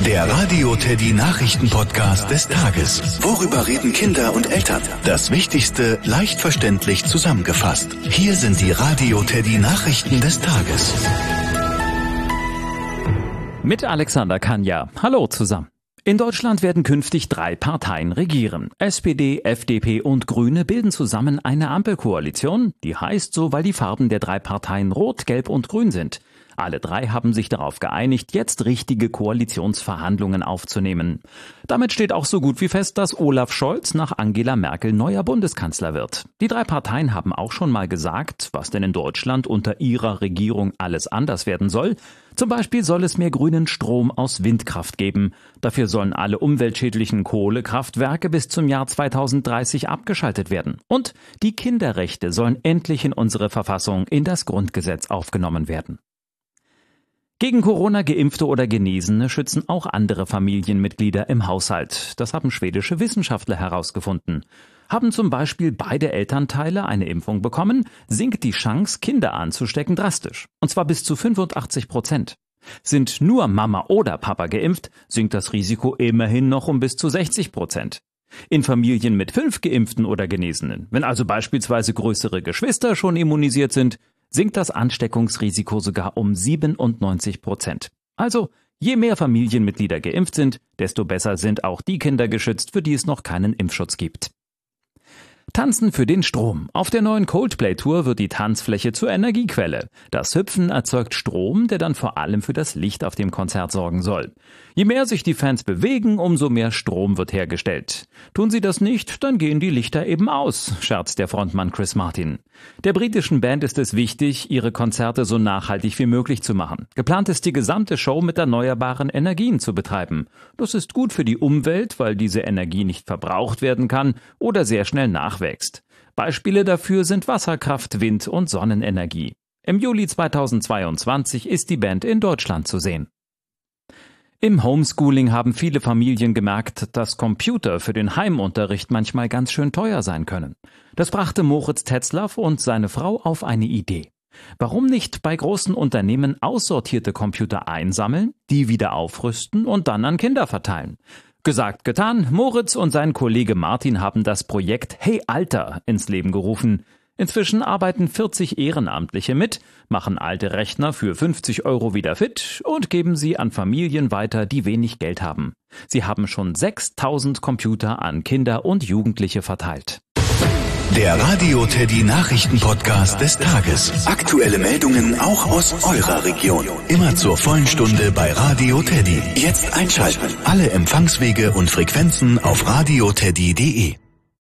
Der Radio Teddy Nachrichten-Podcast des Tages. Worüber reden Kinder und Eltern? Das Wichtigste leicht verständlich zusammengefasst. Hier sind die Radio Teddy Nachrichten des Tages. Mit Alexander Kanja. Hallo zusammen. In Deutschland werden künftig 3 Parteien regieren. SPD, FDP und Grüne bilden zusammen eine Ampelkoalition. Die heißt so, weil die Farben der 3 Parteien Rot, Gelb und Grün sind. Alle 3 haben sich darauf geeinigt, jetzt richtige Koalitionsverhandlungen aufzunehmen. Damit steht auch so gut wie fest, dass Olaf Scholz nach Angela Merkel neuer Bundeskanzler wird. Die 3 Parteien haben auch schon mal gesagt, was denn in Deutschland unter ihrer Regierung alles anders werden soll. Zum Beispiel soll es mehr grünen Strom aus Windkraft geben. Dafür sollen alle umweltschädlichen Kohlekraftwerke bis zum Jahr 2030 abgeschaltet werden. Und die Kinderrechte sollen endlich in unsere Verfassung, in das Grundgesetz aufgenommen werden. Gegen Corona Geimpfte oder Genesene schützen auch andere Familienmitglieder im Haushalt. Das haben schwedische Wissenschaftler herausgefunden. Haben zum Beispiel beide Elternteile eine Impfung bekommen, sinkt die Chance, Kinder anzustecken, drastisch. Und zwar bis zu 85%. Sind nur Mama oder Papa geimpft, sinkt das Risiko immerhin noch um bis zu 60%. In Familien mit 5 Geimpften oder Genesenen, wenn also beispielsweise größere Geschwister schon immunisiert sind, sinkt das Ansteckungsrisiko sogar um 97%. Also, je mehr Familienmitglieder geimpft sind, desto besser sind auch die Kinder geschützt, für die es noch keinen Impfschutz gibt. Tanzen für den Strom. Auf der neuen Coldplay-Tour wird die Tanzfläche zur Energiequelle. Das Hüpfen erzeugt Strom, der dann vor allem für das Licht auf dem Konzert sorgen soll. Je mehr sich die Fans bewegen, umso mehr Strom wird hergestellt. Tun sie das nicht, dann gehen die Lichter eben aus, scherzt der Frontmann Chris Martin. Der britischen Band ist es wichtig, ihre Konzerte so nachhaltig wie möglich zu machen. Geplant ist die gesamte Show mit erneuerbaren Energien zu betreiben. Das ist gut für die Umwelt, weil diese Energie nicht verbraucht werden kann oder sehr schnell nachwächst. Beispiele dafür sind Wasserkraft, Wind- und Sonnenenergie. Im Juli 2022 ist die Band in Deutschland zu sehen. Im Homeschooling haben viele Familien gemerkt, dass Computer für den Heimunterricht manchmal ganz schön teuer sein können. Das brachte Moritz Tetzlaff und seine Frau auf eine Idee. Warum nicht bei großen Unternehmen aussortierte Computer einsammeln, die wieder aufrüsten und dann an Kinder verteilen? Gesagt, getan, Moritz und sein Kollege Martin haben das Projekt Hey Alter ins Leben gerufen. Inzwischen arbeiten 40 Ehrenamtliche mit, machen alte Rechner für 50 € wieder fit und geben sie an Familien weiter, die wenig Geld haben. Sie haben schon 6000 Computer an Kinder und Jugendliche verteilt. Der Radio Teddy Nachrichten-Podcast des Tages. Aktuelle Meldungen auch aus eurer Region. Immer zur vollen Stunde bei Radio Teddy. Jetzt einschalten. Alle Empfangswege und Frequenzen auf radioteddy.de.